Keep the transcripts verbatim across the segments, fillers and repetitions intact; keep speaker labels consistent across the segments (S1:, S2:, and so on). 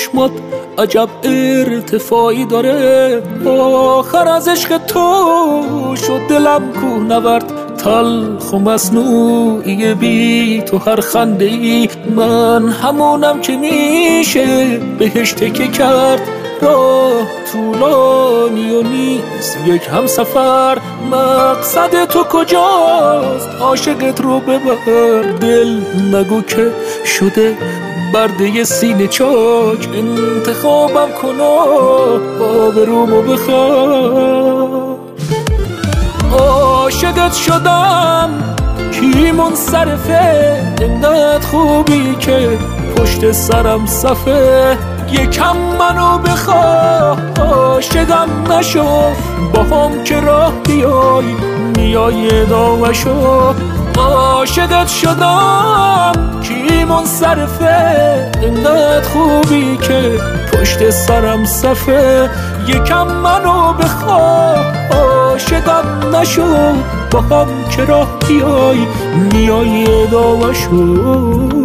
S1: چشمات عجب ارتفاعی داره، آخر از عشق تو شد دلم کوه نورد، تلخ و مصنوعی بی تو هر خنده ای من همونم که میشه بهش تکه کرد. راه طولانی و نیست یک هم سفر، مقصد تو کجاست عاشقت رو ببر، دل نگو که شده برده سینه چاک، انتخابم کن و آبرومو بخواه. عاشقت شدم کی منصرفه، انقدر خوبی که پشت سرم صفه، یکم منو بخواه عاشقم نشو، با هم که راه بیای میای داوشو. عاشقت شدم کی منصرفه، انقدر خوبی که پشت سرم صفه، یکم منو بخواه عاشقم نشو، با هم که راه بیای میای داوشو.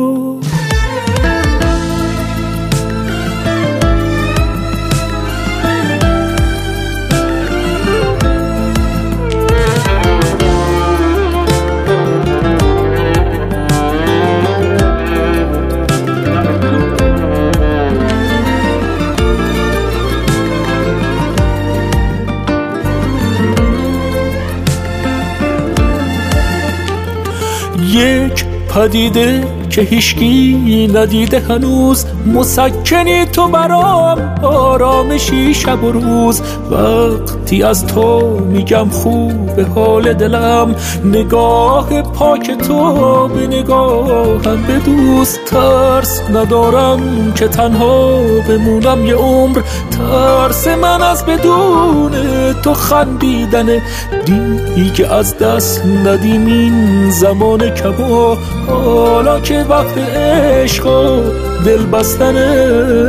S1: یک پدیده که هیچکی ندیده هنوز، مسکنی تو برام آرامشی شب و روز، وقتی از تو میگم خوب حال دلم، نگاه پاک تو به نگاهم بدوز، ترس ندارم که تنها بمونم یه عمر، ترس من از بدون تو خندیدنه، دیگه از دست ندیم این زمان کبا، حالا که وقت عشق و دل بستنه.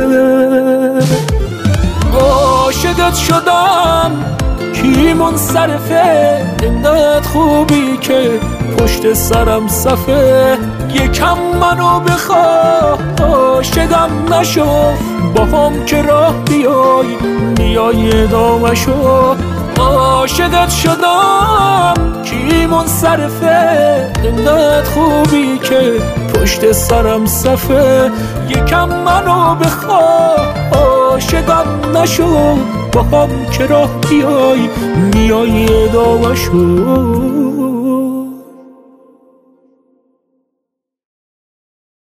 S1: عاشقت شدم کی منصرفه، انقدر خوبی که پشت سرم صفه، یکم منو بخواه عاشقم نشو، با هم که راه بیای میای داوشو. عاشقت شدم کی منصرفه، انقدر خوبی که پشت سرم صفه، یکم منو بخواه عاشقم نشو، با هم که راه بیای میای داوشو.